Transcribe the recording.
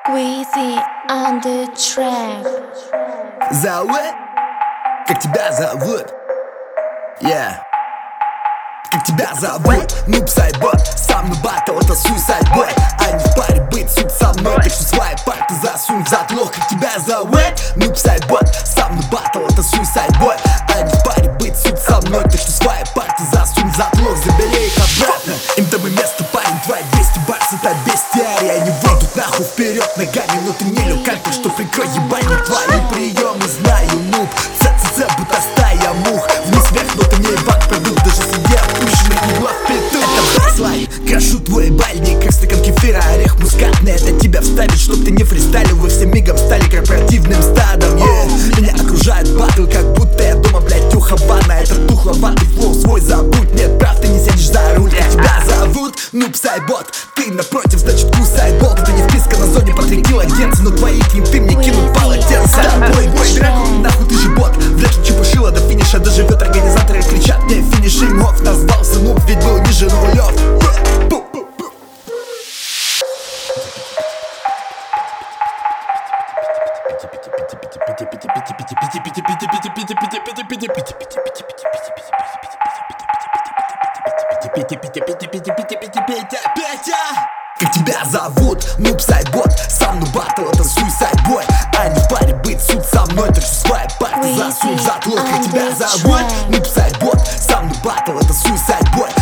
Weezy on the track. Зовут? Как тебя зовут? Yeah. Как тебя зовут? Нуб сайбот, сам на батл, это suicide boy. А не в паре быть, суть со мной. Так что свои парты засунь в затлох. Как тебя зовут? Нуб сайбот, сам на батл, это suicide boy. А не в паре быть, суть со мной. Так что свои парты засунь в затлох. Забери их обратно. Им там и место, парень, твои 200 бакс, это бестиария. Они выйдут нахуй вперед ногами, но ты не люкань, так что прикрой ебани твои приемы. Знаю, нуб, ц-ц-ц, будто стая мух. Вниз вверх, но ты не ебан продукт, даже сидя опущенных углов в петух. Это бейслайн, крашу твой бальник, как стакан кефира, орех мускатный. Это тебя вставить, чтоб ты не фристайлил. Вы все мигом стали корпоративным стадом, Меня окружает батл, как будто я дома, блять, у Хавана. Это тухловатый флоу, свой забудь. Нет, прав, ты не сядешь за руль. Как тебя зовут? Нуб сайбот. Ты напротив, значит, кусай болт. Это не вписка на зоне по 3 килогенца, но твои кенты мне кинут полотенце. Бой, дракон, нахуй ты же бот. Вряд ли чепушила до финиша доживет. Организаторы кричат мне финишинг офф. Назвался нуб, ведь был ниже нулев. Как тебя зовут? Нуб сайбот, сам на батл, это suicide boy. А не в паре быть, суть со мной. Так что свои парты засунь в затлох. Как тебя зовут? Нуб сайбот, сам на батл, это suicide boy.